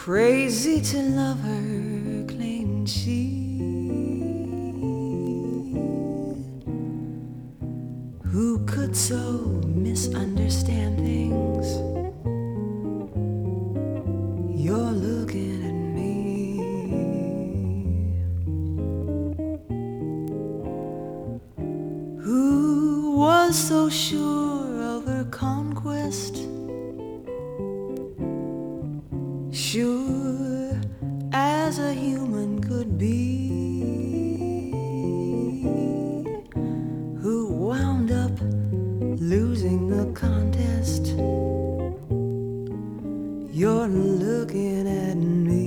Crazy to love her, claimed she. Who could so misunderstand things? You're looking at me. Who was so sure of her conquest? Sure as a human could be, who wound up losing the contest. You're looking at me.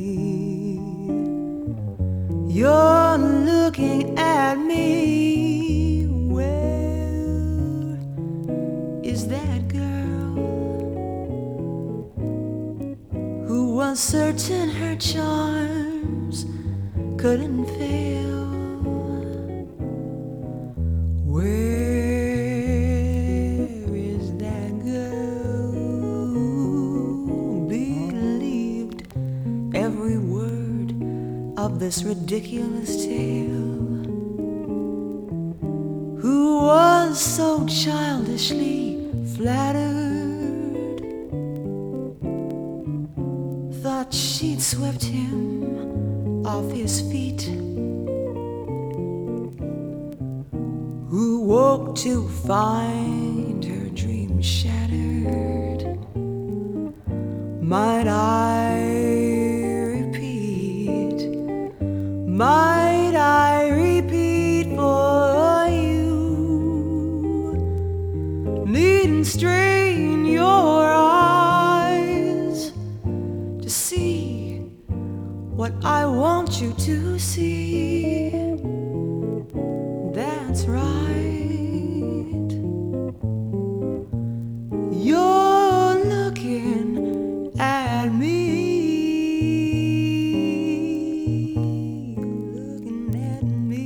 You're looking at me. Where is that girl who was certain her charms couldn't fail? Where is that girl who believed every word of this ridiculous tale? Who was so childishly flattered, thought she'd swept him off his feet, who woke to find her dream shattered? Might I repeat, might I repeat for you? Needn't strain your eyes to see what I want you to see. That's right. You're looking at me. Looking at me.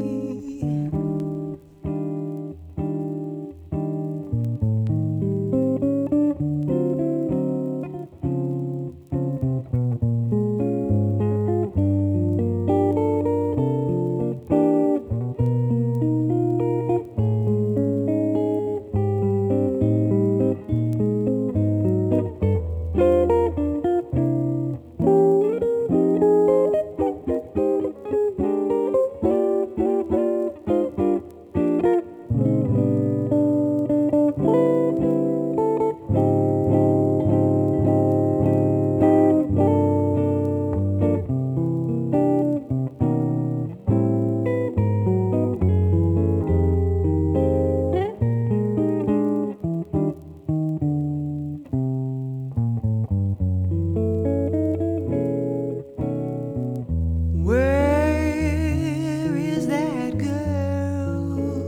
Where is that girl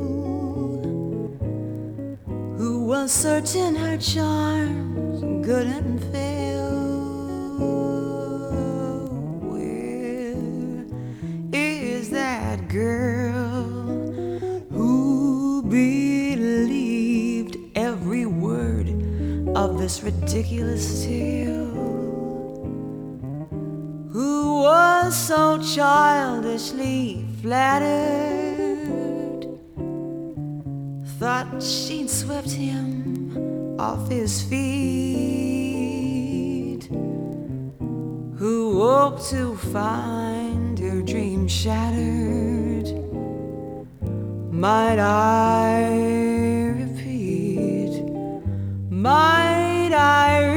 who was certain her charms couldn't fail? Where is that girl who believed every word of this ridiculous tale? Who was so childishly flattered, thought she'd swept him off his feet, who woke to find her dream shattered? Might I repeat, might I